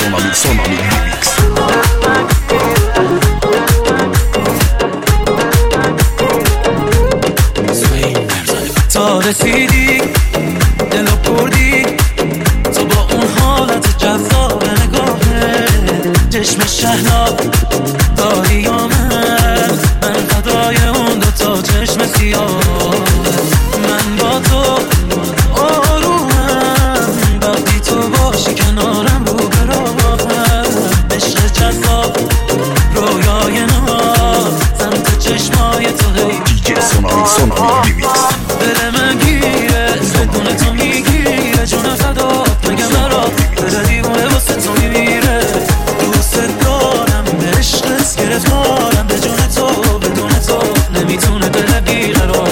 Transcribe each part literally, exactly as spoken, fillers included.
Sonami, Sonami Remix. تا رسیدی دلو پردی تو با اون حالت جذاب نگاهه چشم شهلا داری یا من من فدای اون دوتا چشم سیاه من با تو آرومم وقتی تو باشی کنارم رو براهم عشق جذاب رویای ما سمت چشمای تو هی دیجی سونامی سونامی ریمیکس. دل من گیره بدون تو میگیره جون فدا مگه مرا دل دیوانه واسه تو میمیره دوست دارم به عشقت گرفتارم به جون تو بدون تو نمیتونه دل بیقرار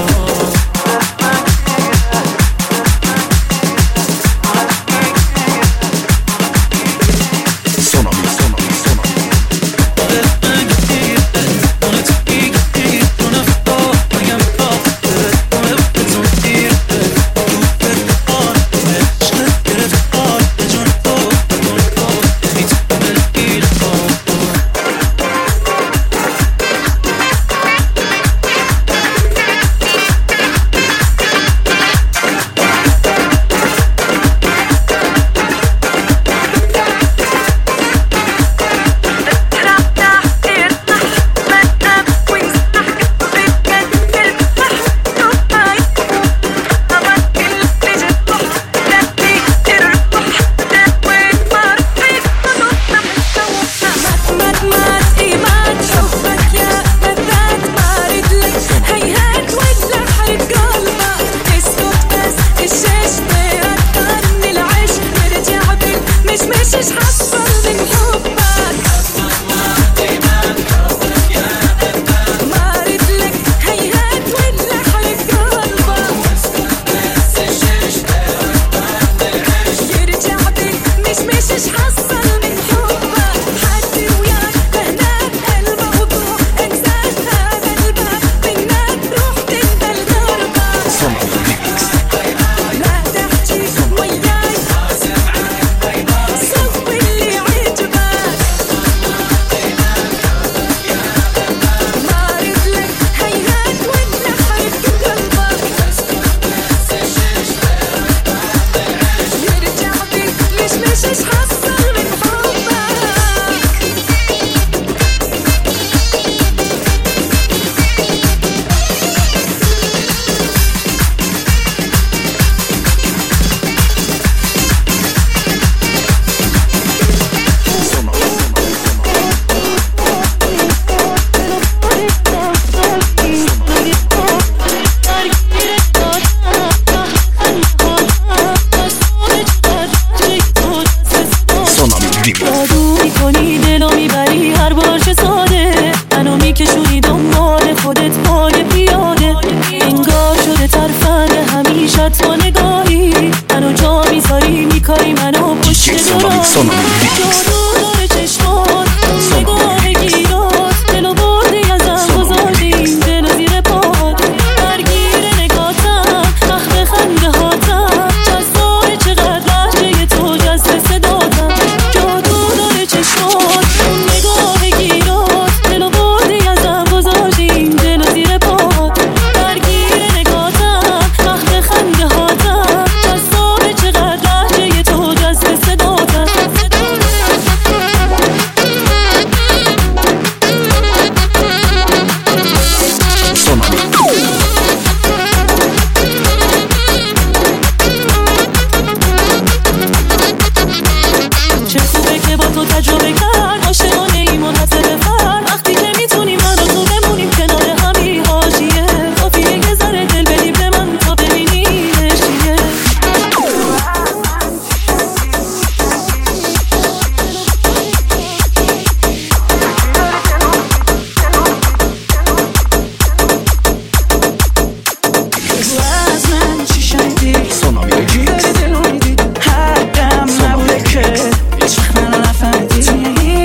Haddم نبوده که عشق منو نفهمیدی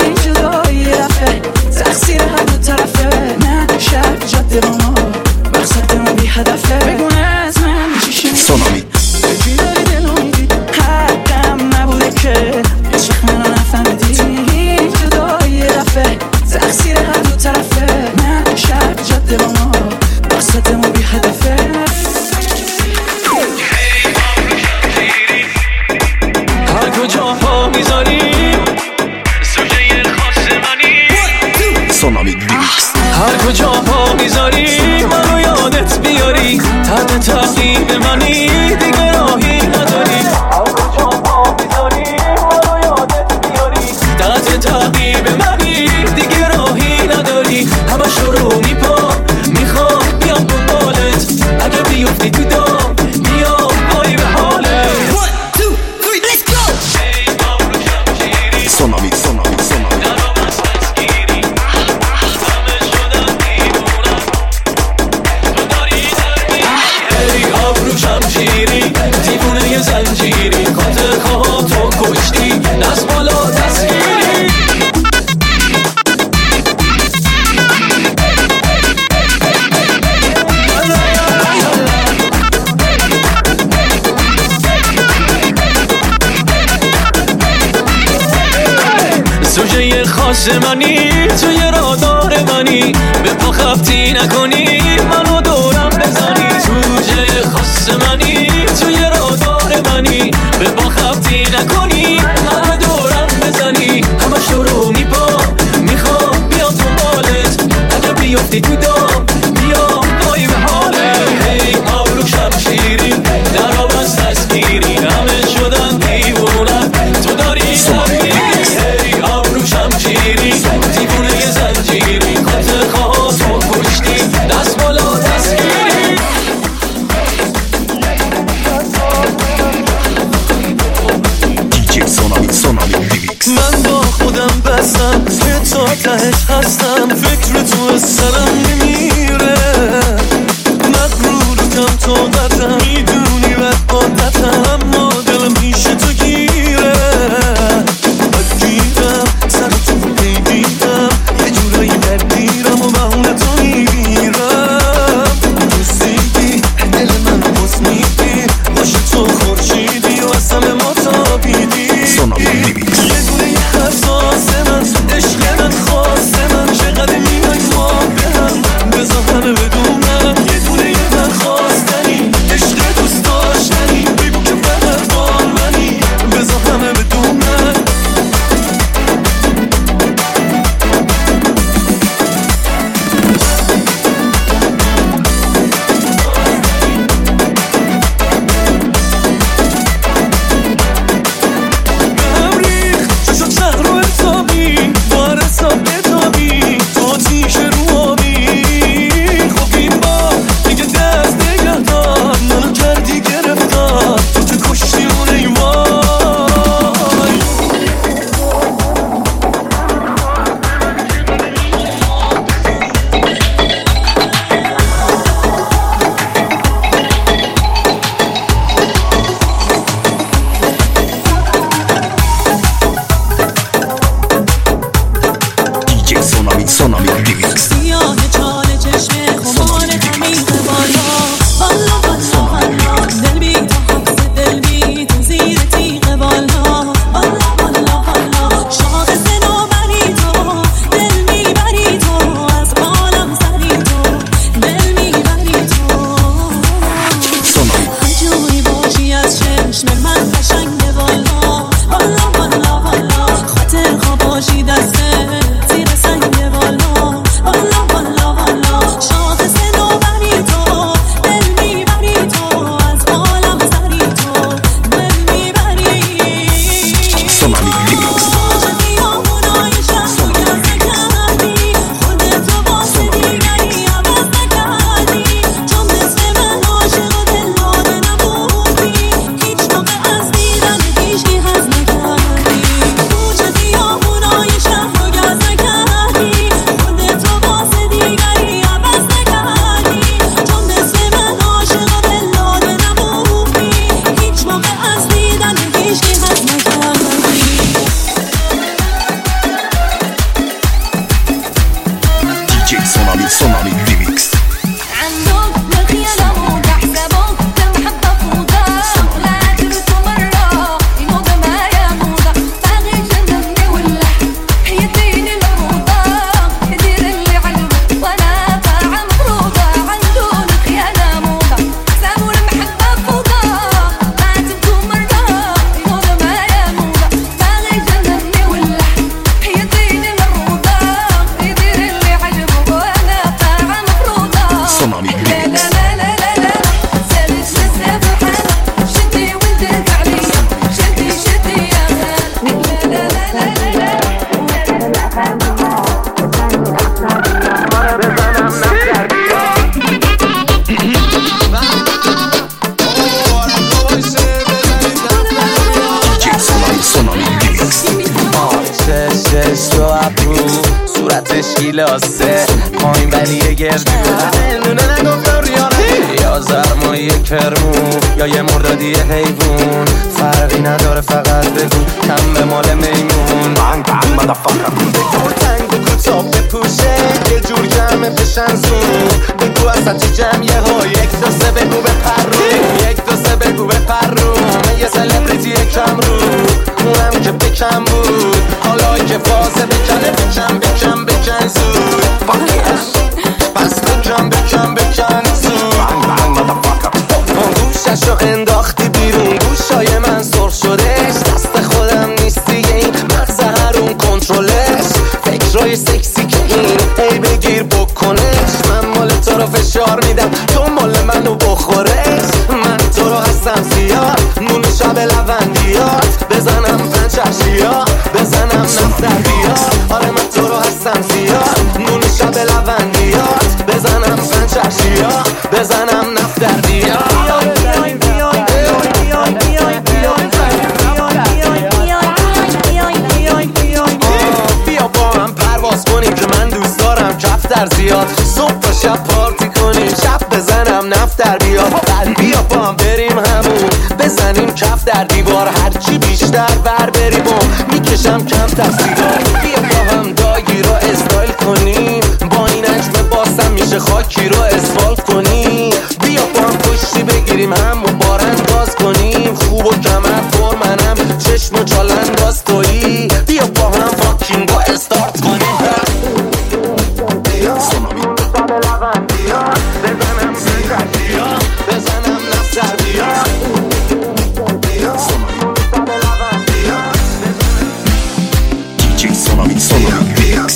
کجا پا میذاری منو یادت بیاری تحت تعقیب منی دیگه راهی نداری کجا پا میذاری منو یادت بیاری تحت تعقیب منی دیگه راهی نداری همه شروع میپا میخوام بیام دنبالت اگه بیفتی تو دام بیام بایی به حالت Sonami, sonami, sonami. دیوونه یه زنجیری خاطر خواه تو کشتی دست بالا دستگیری زوجه خاص منی توی رادار منی به پا خبتی نکنی منو دورم بزنی زوجه خاص منی توی رادار منی به پا خبتی نکنی منو دورم بزنی همه شروع میپا میخوام بیام دنبالت اگه بیفتی تو دام بیام بایی به حالت هی آبرو شمشیری در آب از دستگیری همه شدن دیوونم تو داری زنگیری هی آبرو شمشیری دیوونه یه زنجیری خاطر خواه تو کشتی دست بالا دستگیری دی جی Sonami, Sonami Remix. من با خودم بستم که تا تهش هستم فکر تو از سرم نمیره مغرورتم تا قدرم میدونی بد عادتم اما دلم پیش تو گیره بگیرم سر تو بگیرم یه جورایی بگیرم و بهونه تو میگیرم دوستیدی دل من بس میدی باشه تو خورشیدی و از همه ما تابیدی Sonami Remix. یه دونه یه حساس من عشق من خواست من چقدر میای ما به هم بذار همه بدونم یه دونه یه من خواستنی عشق دوست داشتنی بگو که فقط با منی بذار همه بدونم Sonami Remix. سیاه چاله چشم خمار عمیق بالا والا والا والا دل بی تو حبس دل بی تو زیر تیغ بالا والا والا والا شاخص نوبری تو دل میبری تو از بالم سری تو دل میبری تو هر جوری باشی از چشم من قشنگ بالا والا والا والا خاطر خواب باشی دسته زیر سنگ بالا والا والا والا شاخص نوبری تو دل میبری تو از بالم سری تو دل میبری Sonami Remix. موج بیامونای شهر رو گز نکردی خودتو واسه دیگری عوض نکردی چون مثل من عاشق و دل داده نبودی هیچ موقع از دیدن هیچکی حظ نکردی موج بیامونای شهر رو گز نکردی خودتو واسه دیگری عوض نکردی چون مثل من عاشق و دل داده نبودی هیچ موقع از دیدن هیچکی حظ نکردی دی جی Sonami, Sonami Remix. عندهم الخيانة موضة حسابهم المحبة فوضى لا عجبته مرة يموضة معايا موضة باغي يجنني ولا يديني الموضة يدير اللي عجبه وانا طالعة مفروضة عندهم الخيانة موضة حسابهم المحبة فوضى لا عجبته مرة يموضة معايا موضة باغي يجنني ولا يديني الموضة يدير اللي عجبه وانا طالعة مشکی لاسه پایین ولی گردی نونه نگفتم ریانه یا زرمایی کرمو یا یه مردادی حیوون فرقی نداره فقط بگو کم به مال میمون Bang bang motherfucker بگو تنگ بگو تا بپوشه یه جور جمعه بشن زون بگو اصلا چی جمعیه ها یک دو سه بگو به پرو یک دو سه بگو به پرو من یه سلبریتی کم رو اونم که بکم بود حالا که فازه بکنه بکن بکن بکن زود پس بکن بکن بکن زود Bang bang motherfucker گوششو انداختی بیرون گوشای من سرخ شدش دست خودم نیست دیگه این مغز هرون کنترلش فکرای سکسی که این ای بگیر بکنش من مال تو رو فشار میدم تو مال منو بخورش من تو رو هستم زیاد نون شب لوندیات بزنم پنچرشیا بزنم نفتر بیاد آره من تو رو هستم زیاد نون شب لوندیات بزنم پنچرشیا بزنم نفتر بیاد بیا با هم پرواز کنیم که من دوست دارم کفتر زیاد صبح و شب پارتی کنیم شب بزنم نفتر بیاد بیا با هم بریم همون بزنیم کف در دیوار هرچی بیشتر بر بریم و میکشم کم تفسیرار بیا با هم داگی رو استایل کنیم با این عجب باسم میشه خاکی رو اسفالت کنیم بیا با هم پشتی بگیریم هم و بار انداز کنیم خوب و کمر پر منم چشم و چال انداز تویی بیا با هم فاکینگ رو استارت کنیم بزنم سنگرشیا بزنم نفتر بیاد D J Sonami Sonami Remix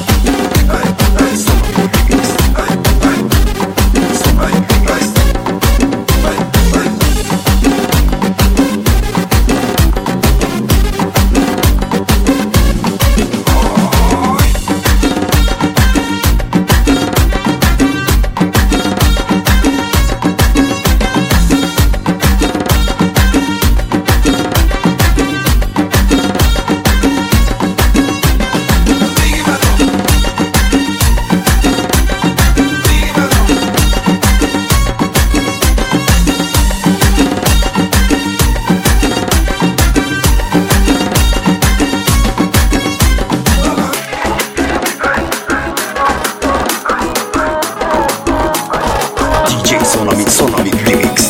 D J Sonami Sonami Remix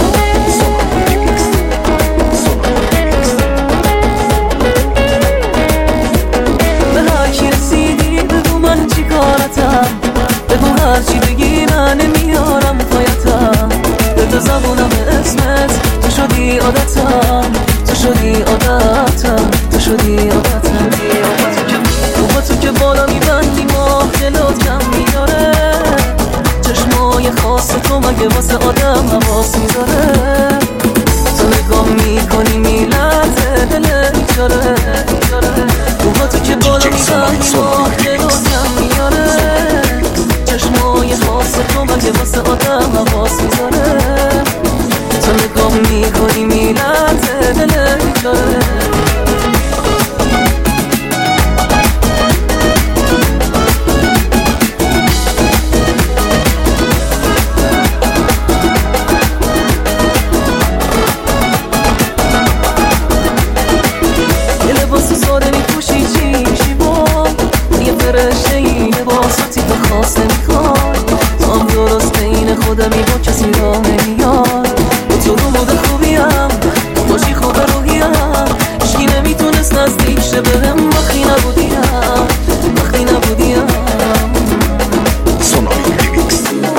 به هر کی رسیدی بگو من چی کارتم بگو هر چی بگی من نمیارم پایتم به تو زبونم اسمت تو شدی عادتم تو شدی عادتم تو شدی عادتم تو با تو که بالا میبندی ماه جلوت کم میاره چشمای خاص تو مگه واسه آدم حواس میذاره تو نگاه میکنی میلرزه دل میچاره تو با تو که بالا میبندی ماه جلوت کم میاره چشمای خاص تو مگه واسه آدم حواس میذاره تو نگاه میکنی میلرزه دل میچاره خواست نمیخوای تو هم درست این خودمی با کسی راه نمیاد تو رو مود خوبیم تو باشی خوب روحیم اشکی نمیتونست نزدیک شه بهم وقتی نبودیم وقتی نبودیم Sonami Remix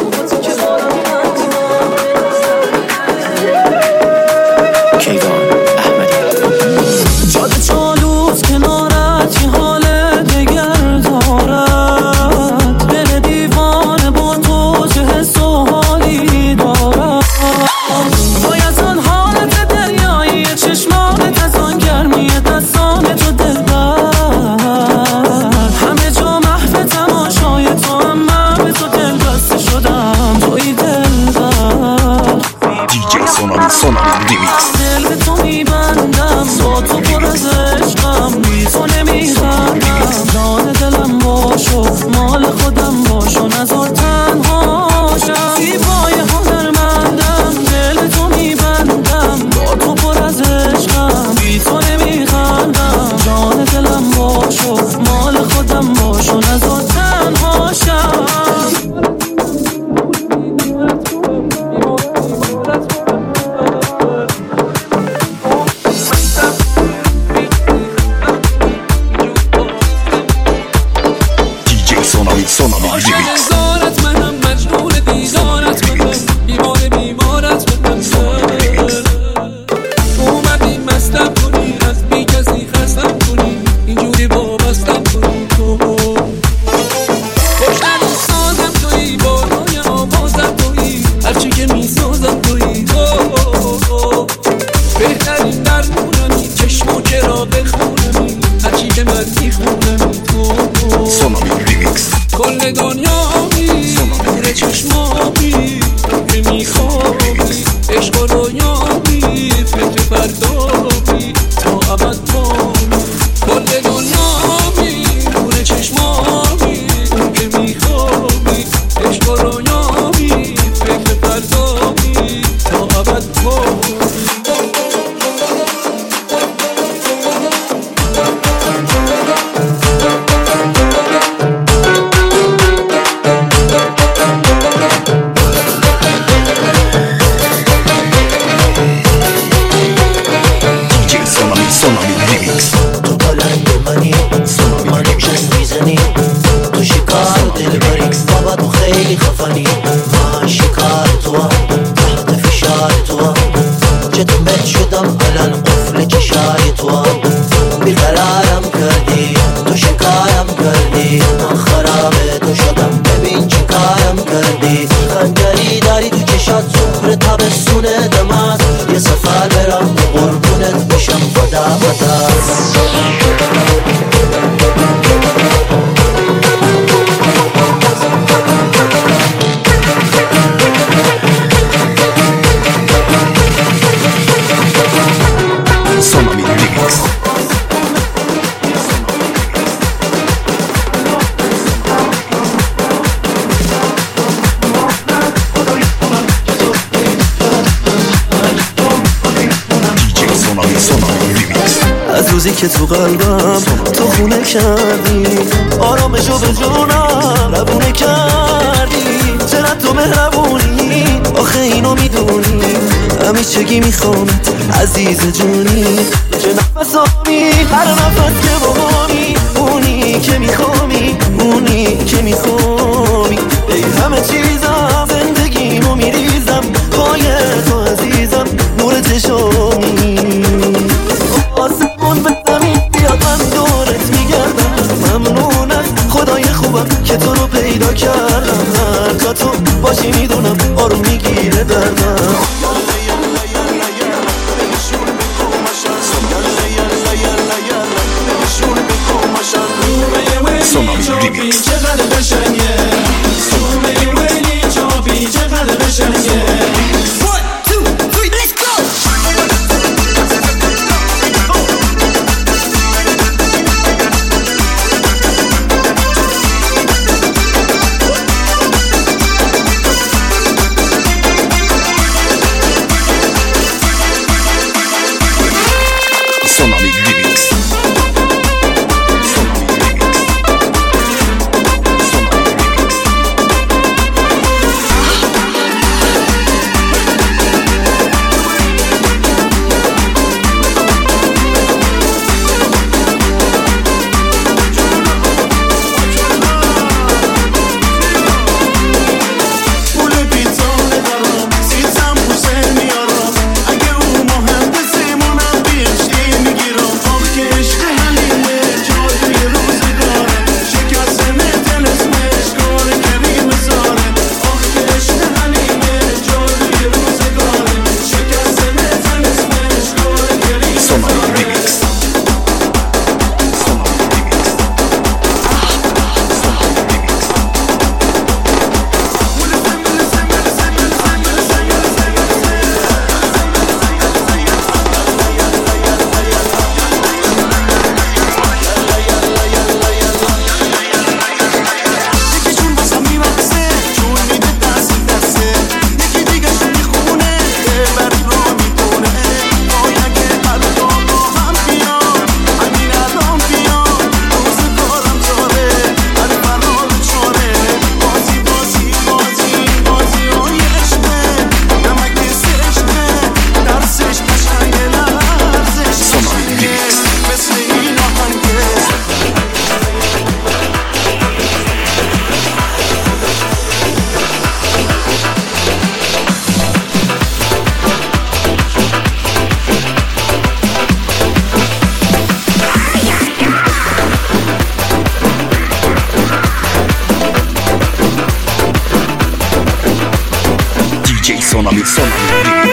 کیوان احمدی جاده چالوز کنارت یه حال دگر دارد دل دیوانه با تو چه حس و حالی دارد باید آن حالت دریایی چشمانت از آن گرمی دستان تو دلبر رد شو مال خودم باشو نزا تنها شم نزارت منم مجنون دیدارت منم بیمار بیمارت منم اومدی مستم کنی از بی کسی خستم کنی اینجوری وابستم کنی تو خوشتر سازم تویی بالای آوازم تویی هرچی که میسازم تویی تو بهترین درمونمی چشم و چرا بخونمی هرچی که من میخونمی تو سونامی ریمیکس کل دنیامی نور چشمامی که میخوابی عشق و رویامی فکر فردامی تا ابد بامی کل دنیامی نور چشمامی که میخوابی عشق و رویامی فکر فردامی تا ابد بامی که تو قلبم تو خونه کردی آرامشو به جونم ربونه کردی چرا تو مهربونی آخه اینو میدونی همیشگی میخوامت عزیز جونی چه نفسامی هر نفس که باهامی اونی که میخوامی اونی که میخوامی ای همه چیزم زندگیمو میریزم پای تو عزیزم نور چشامی آسمون به زمین بیاد من دورت میگردم ممنون از خدای خوبم که تو رو پیدا کردم هر جا تو باشی میدونم آروم میگیره دردم سونامی ریمیکس چقدر قشنگه سونامی ویلی چاپی چقدر قشنگه Sonami Remix. Sonami, Sonami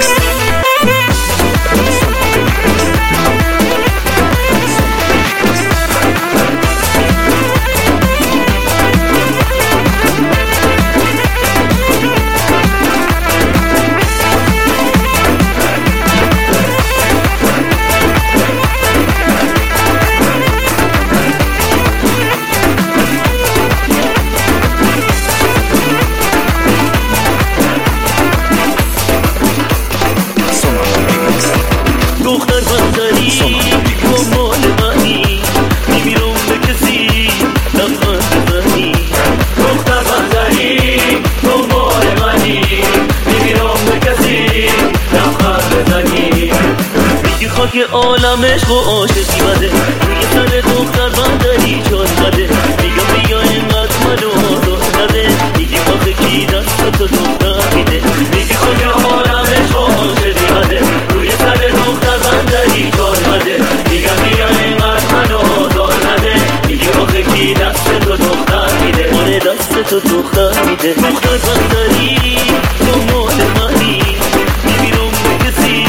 که عالمش با عاشقی بده روی سر دختر بندری چار بده میگم بیا اینقدر منو آزاد نده میگی آخه کی دست تو دختر میده میگی که عالمش با عاشقی بده روی سر دختر بندری چار بده میگم بیا اینقدر منو آزاد نده میگی آخه کی دست تو دختر میده آره دست تو دختر میده دختر بندری تو مال منی میبینم به کسی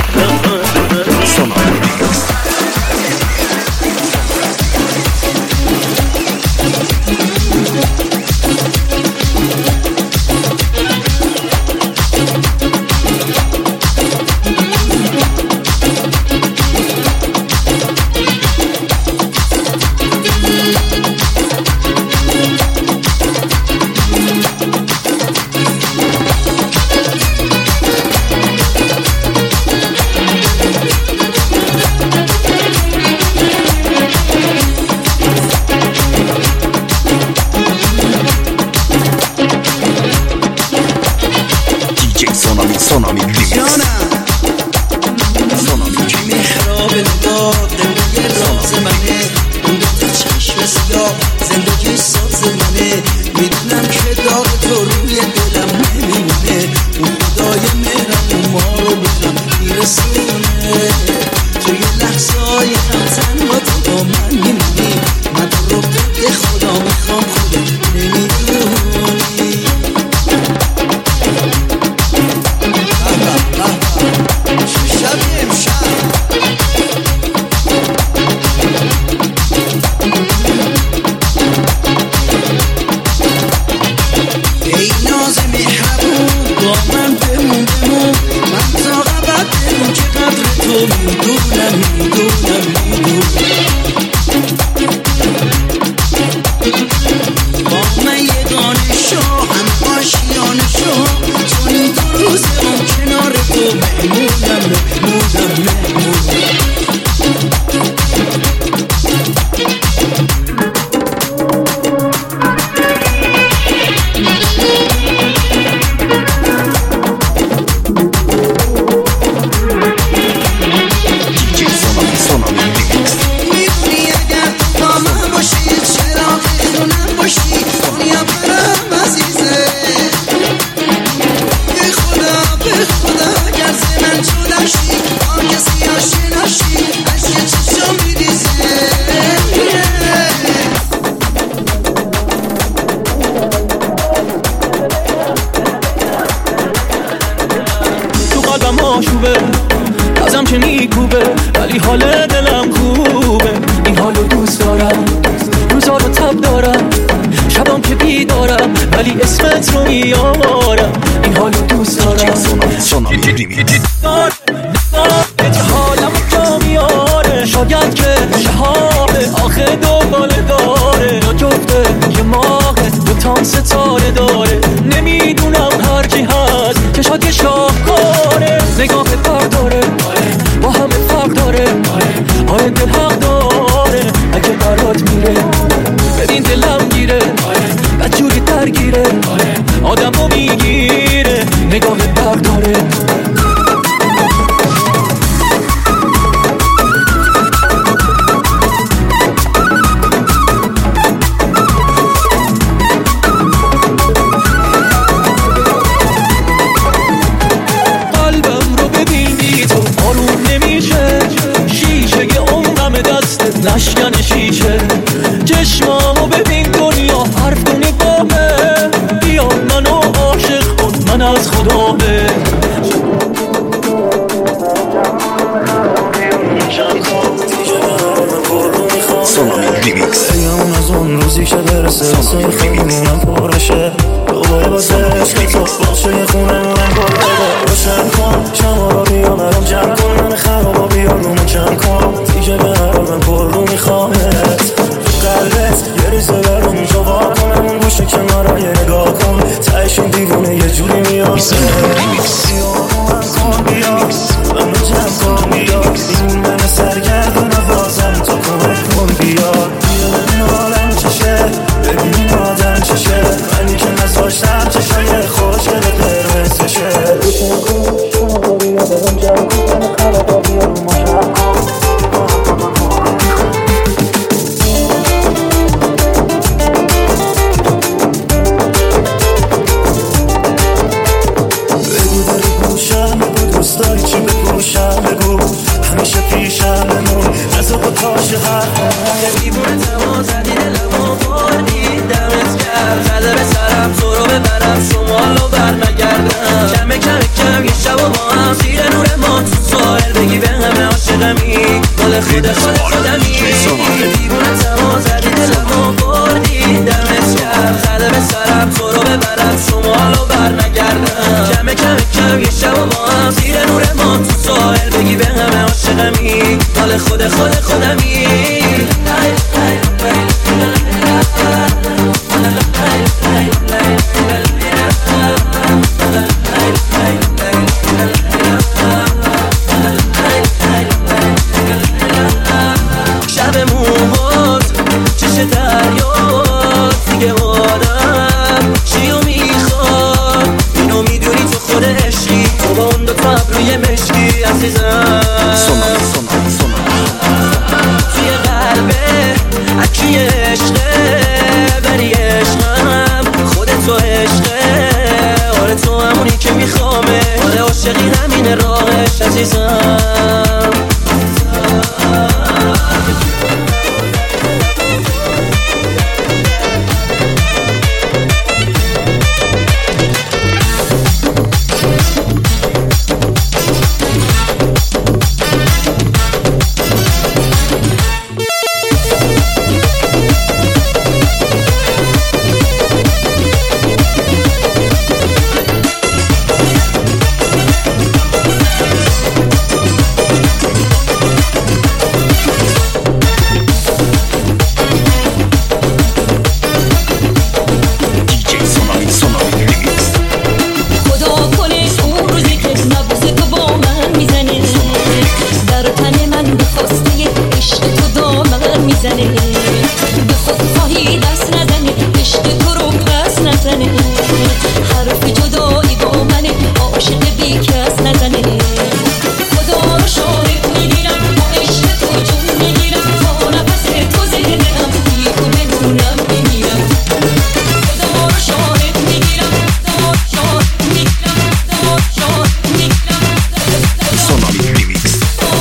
Sonami جانم که محراب نگاه دلوی راز منه اون دو چشم سیاه زندگی ساز منه میدونم که داغ تو روی دلم نمیمونه اون خدای مهرم ما رو بکنم میرسونه توی لحظه های خمتن با تو با من میمونی من تو رو قد خدا میخوام خودت نمیدونی شب امشب ای ناز مهربون با من بمون بمون من تا ابد بمون که قدر تو میدونم میدونم میدونم با من یگانه شو هم آشیانه شو چون این دو روز اون کنار تو مهمونم مهمونم مهمونم میدونی اگر تو با من باشی چرا بدونم باشی دنیا برم عزیزه به خدا به خدا اگر ز من جدا شی با کسی آشنا شی عشق چشم میریزه تو قلبم آشوبه ازم که میکوبه ولی حال دلم خوبه این حالو دوست دارم روزا رو تب دارم شبام که بیدارم ولی اسمت رو میارم این حالو دوست دارم Sonami Remix دار دار حالم جا میاره شاید که شهابه آخه دوباره داره یا جفته یه ماهه دوتام ستاره داره نمیدونم هر کی هست که شاید یه شاهکاره نگاه فرق داره با همه فرق داره آره دل حق داره اگه برات میره ببین دلم گیره بدجوری درگیره آدم رو میگیره نگاه فرق داره قلبم رو ببین بی تو آروم نمیشه شیشه یه عمرم دستت نشکن شیشه چشمامو ببین دنیا حرف کنی با من برسه واسه خیمونم پر بشه دوباره واسه عشق تو باشه خونمونم پر بده روشن کن شما رو بیا برام جمع کن من خرابا بیا رومو جمع کن دیگه به هرادم پر رو میخوامت تو قلبت یه ریزه برام جوا کنم اون گوشه کنارا یه نگاه کن تایشون دیوونه یه جوری میاد بیا کن بیا منو جمع کن بیا این من سرگردون بازم تو کمک کن بیا بیا ببین حالم چشه ببین این آدم چشه منی که نذاشتم چشای خوشگل قرمز بشه روشن کن شما بیا برام جمع کن من خرابا بیا رو ما جمع کن بگو داری پوشم بگو دوست داری چی بپوشم بگو همیشه پیشم بمون نزا با تاش حرفم یه دیوونه تمام زدی دلمو بردی دمت کرد زده به سرم تو رو ببرم شمالو بر نگردم کمه کمه کم یه شب و با هم زیر نور ما تو ساحل بگی به همه عاشقمی مال خود خود خودمی یه دیوونه تمام زدی دلمو بردی دمت کرد زده به سرم تو رو ببرم شمالو بر نگردم کمه کمه کم یه شب و با هم زیر نور ما تو ساحل بگی به همه عاشقمی مال خود خود خودمی شب موهات چش دریات دیگه آدم چیو میخواد اینو میدونی تو خود عشقی تو با اون دوتا ابروی مشکی عزیزم توی قلبه اکی عشقه بری عشقم خودت تو عشقه آره تو همونی که میخوامه آره عاشقی همین راهش عزیزم به خود خواهی دست نزنه عشق تو رو پس نزنه حرف جدایی با منه عاشق بی کس نزنه خدا رو شاهد میگیرم با عشق تو جون میگیرم تا نفس تو ذهنم بی تو بدونم بمیرم خدا رو شاهد میگیرم خدا شاهد میگیرم خدا شاهد میگیرم Sonami Remix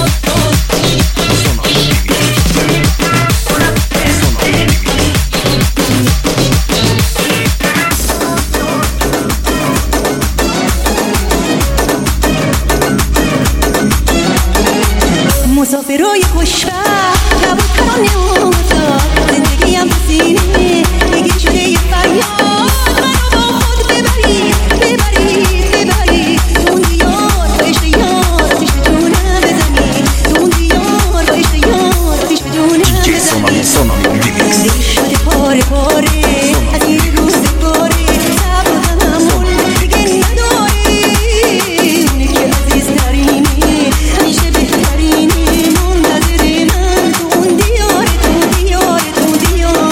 مسافرای خوشبخت نبود کنم نموزا زندگیم بسینه یکی شده یه فریاد منو با خود ببرید ببرید ببرید تو اون دیار با عشق یار آتیش به جونم بزنید تو اون دیار با عشق یار آتیش به جونم بزنید دل شده پاره پاره از این روزگاره صبر و تحمل دیگه نداری اونه که عزیزترینه همیشه بهترینه منتظر من تو اون دیاره تو دیاره تو دیاره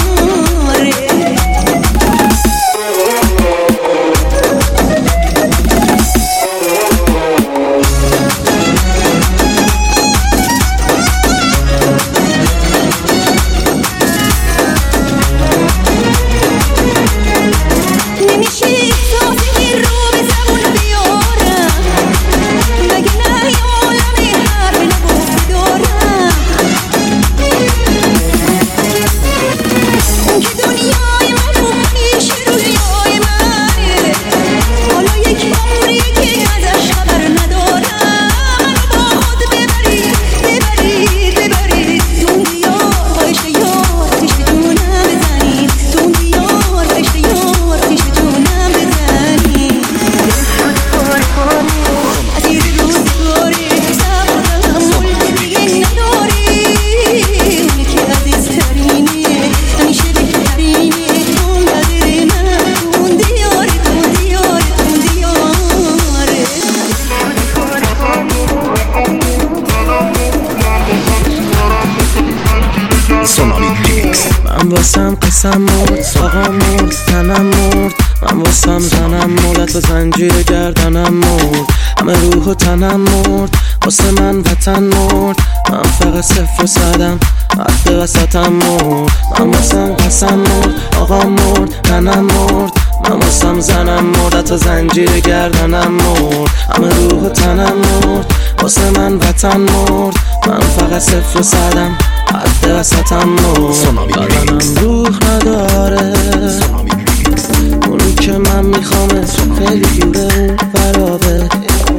واسم قسم مرد آقا مرد تنم مرد من واسم زنم مرد و زنجیر گردنم مرد همه روح و تنم مرد واسه من وطن مرد من فقط صفر و صدم حد وسطم مرد من واسم قسم مرد آقا مرد تنم مرد من واسم زنم مرد تا زنجیر گردنم مرد همه روح و تنم مرد واسه من وطن مرد من فقط صفر و صدم حد وسطم مرد بدنم روح نداره اونی که من میخوامه خیلی دوره اون فرابه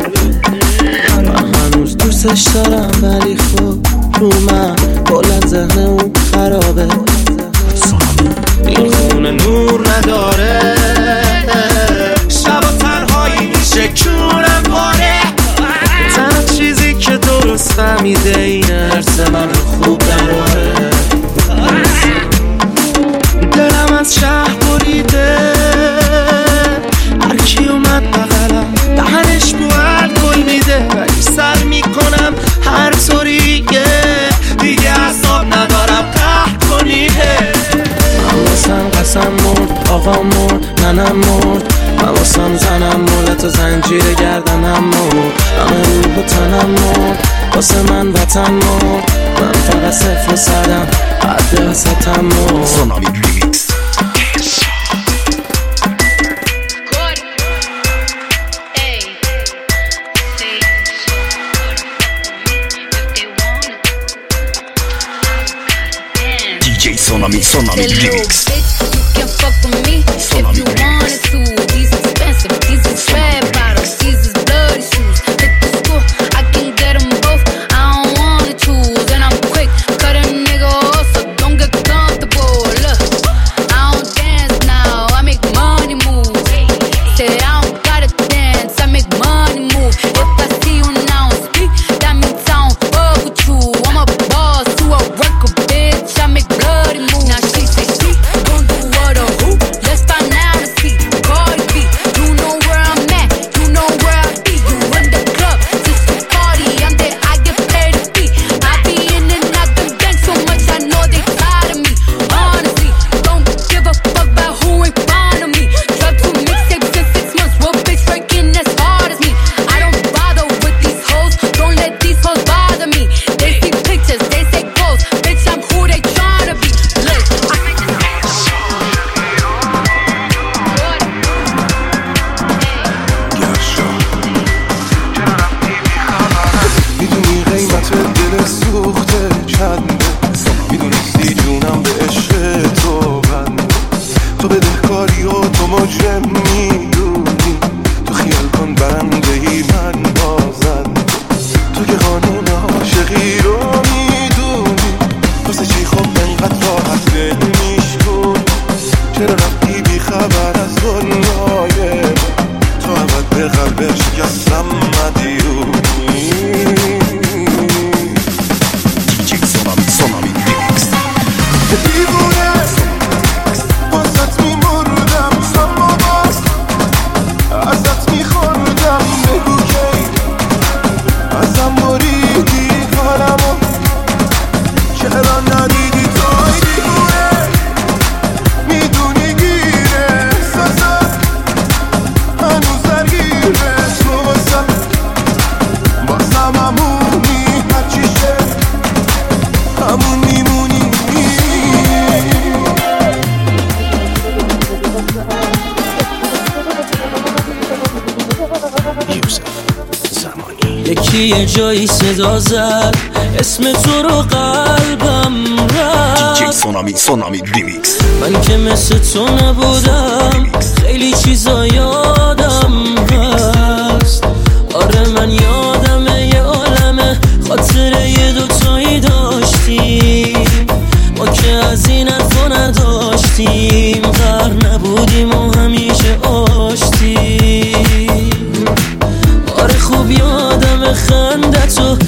من هنوز دوستش دارم ولی خب رو من کلن ذهن اون خرابه این خونه نور نداره شب و تنهایی میشه کونم پاره تنها چیزی که درست فهمیده اینه هرس من رو خوب دراره دلم از شهر بریده هرکی اومد بغلم دهنش بو الکل میده ولی سر میکنم هر طوریه دیگه حساب ندارم قهر کنیه من واسم قسم مرد آقا مرد ننم مرد من واسم زنم مرد تا زنجیر گردنم مرد همه روح و تنم مرد واسه من وطن مرد من فقط صفر و صدم حد وسطم مرد سونامی ریمیکس دی جی سونامی سونامی ریمیکس You can fuck with me if you wanted to. These expensive, these is red bottles, these is bloody shoes. Hit the school, I can get them both. I don't wanna choose, and I'm quick. Cut a nigga off, so don't get comfortable. Look, I don't dance now, I make money move. Say I don't gotta dance, I make money move. If I see you now speak, that means I don't fuck with you. I'm a boss to a worker, bitch. I make bloody moves. Now she say she gon' do what or who? Let's find out and see. Cardi B, you know where I'm at, you know where I be. You in the club, just to party. I'm there, I get paid to be. I be in and out the bank so much, I know they tired of me. Honestly, don't give a fuck about who in front of me. Drop two mixtapes in six months, what bitch working as hard as me? I don't bother with these hoes, don't let these hoes bother me. They see pictures, they say goals, bitch I'm who they tryna be. Look, I میدونی قیمت دل سوخته چنده میدونستی جونم به عشق تو بنده تو بدهکاری و تو مجرم میدونی تو خیال کن برنده ای من بازنده تو که قانون عاشقی رو میدونی واسه چی خب انقدر راحت دل میشکنی چرا رفتی بی خبر از دنیای من تو عبد به قلب شکستم مدیونی دیوونه واسط میمردم اما باز ازت میخوردم بگو کی ازم بریدی کارمو چرا ندیدی توی دیوونه میدونی گیره احساسم هنوز درگیره تو واسم بازم همونی هرچی شد همون میمونی یکی یه جایی صدا زد اسم تو رو قلبم دی جی رفت سونامی سونامی ریمیکس من که مثل تو نبودم خیلی چیزا یادم هست آره من یادمه یه عالمه خاطره یه دوتایی داشتیم ما که از این حرفا نداشتیم غر نبودیم و همیشه آشتیم آره خوب یادم خندتو